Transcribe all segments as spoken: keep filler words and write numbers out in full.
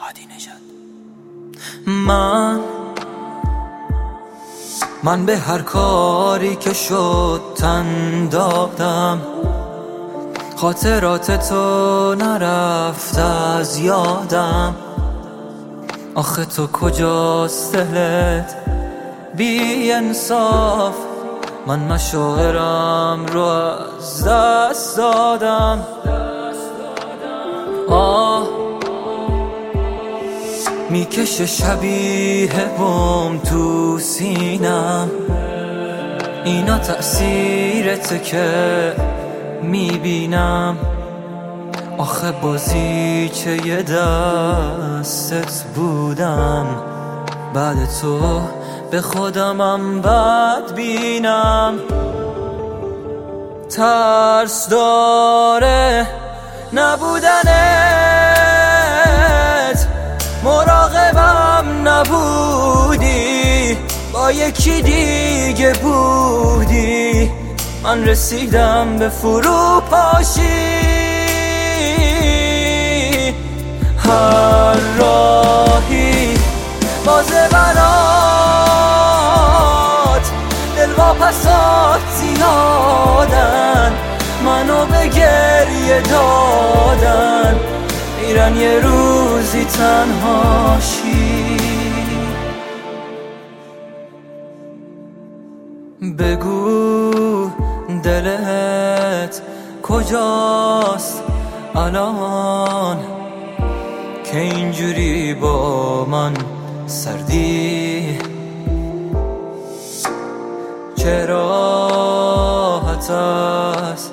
هادی نژاد. من من به هر کاری که شد تن دادم، خاطرات تو نرفت از یادم. آخه تو کجاست دلت بی انصاف، من مشاعرم رو از دست دادم. آه میکشه شبیه بم تو سینم، اینا تأثیرته که میبینم. آخه بازیچه یه دستت بودم، بعد تو به خودمم بد بینم. ترس داره نبودنت، مراقبم نبودی، با یکی دیگه بودی. من رسیدم به فروپاشی، هر راهی بازه برات، دل واپسات زیادن، منو به گریه دادن، میرن یه روزی تنهاشی. بگو دلت کجاست الان که اینجوری با من سردی؟ چرا حتی از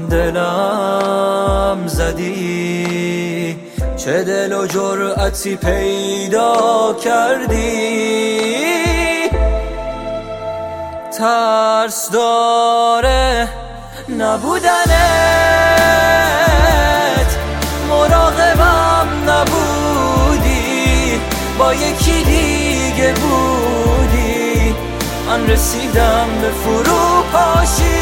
دلم زدی؟ چه دل و جرأتی پیدا کردی؟ ترس داره نبودنت، مراقبم نبودی، با یکی دیگه بودی. من رسیدم به فروپاشی،